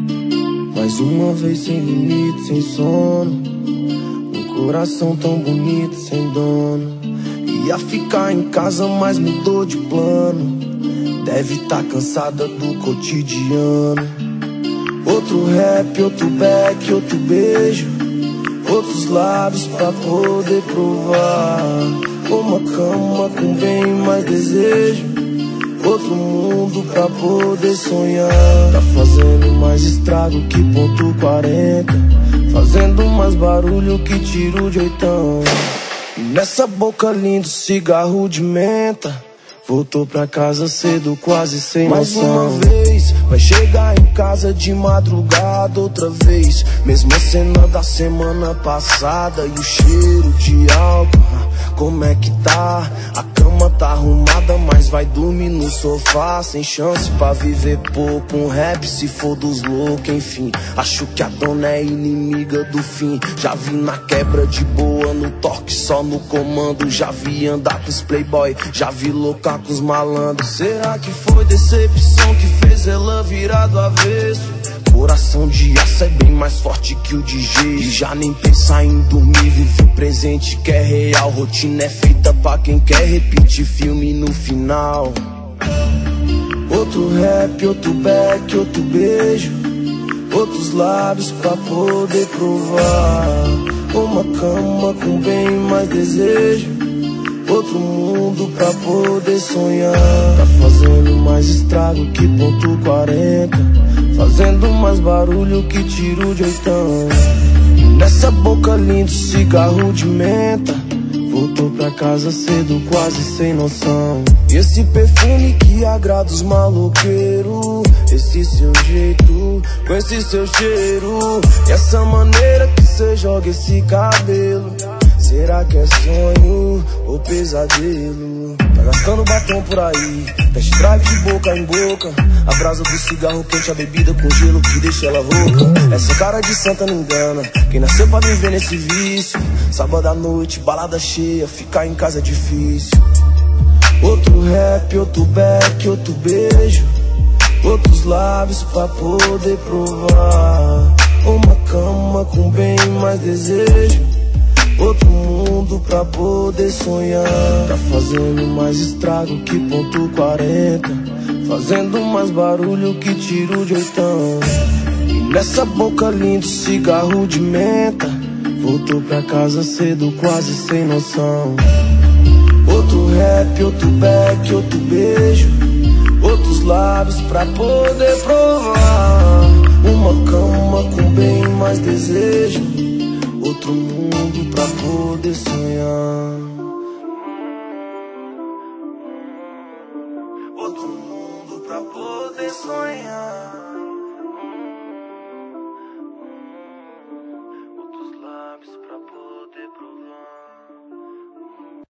Mais uma vez sem limite, sem sono. Um coração tão bonito, sem dono. Ia ficar em casa, mas mudou de plano. Deve tá cansada do cotidiano. Outro rap, outro back, outro beijo. Outros lábios pra poder provar. Uma cama com bem mais desejo. Outro mundo pra poder sonhar. Tá fazendo mais estrago que ponto 40. Fazendo mais barulho que tiro de oitão. E nessa boca lindo, cigarro de menta. Voltou pra casa cedo, quase sem noção. Mais uma vez, vai chegar em casa de madrugada outra vez. Mesma cena da semana passada. E o cheiro de álcool, como é que tá? A cama tá arrumada, mas vai dormir no sofá. Sem chance pra viver pouco. Um rap se for dos loucos, enfim. Acho que a dona é inimiga do fim. Já vi na quebra de boa, no toque só no comando. Já vi andar com os playboy, já vi louca com os malandros. Será que foi decepção que fez ela virar do avesso? Coração de aço é bem mais forte que o de jeito. E já nem pensa em dormir, vive o presente que é real. Rotina é feita pra quem quer repetir filme no final. Outro rap, outro back, outro beijo. Outros lábios pra poder provar. Uma cama com bem mais desejo. Outro mundo pra poder sonhar. Tá fazendo mais estrago que ponto 40. Fazendo mais barulho que tiro de oitão. E nessa boca lindo, cigarro de menta. Voltou pra casa cedo, quase sem noção. E esse perfume que agrada os maloqueiros. Esse seu jeito, com esse seu cheiro. E essa maneira que cê joga esse cabelo. Será que é sonho ou pesadelo? Tá gastando batom por aí, test drive de boca em boca. A brasa do cigarro quente, a bebida com gelo que deixa ela rouca. Essa cara de santa não engana, quem nasceu pra viver nesse vício. Sábado à noite, balada cheia, ficar em casa é difícil. Outro rap, outro back, outro beijo. Outros lábios pra poder provar. Uma cama com bem mais desejo. Outro mundo pra poder sonhar. Tá fazendo mais estrago que ponto 40. Fazendo mais barulho que tiro de oitão. E nessa boca lindo, cigarro de menta. Voltou pra casa cedo, quase sem noção. Outro rap, outro back, outro beijo. Outros lábios pra poder provar. Uma cama com bem mais desejo. Outro mundo pra poder sonhar. Outro mundo pra poder sonhar.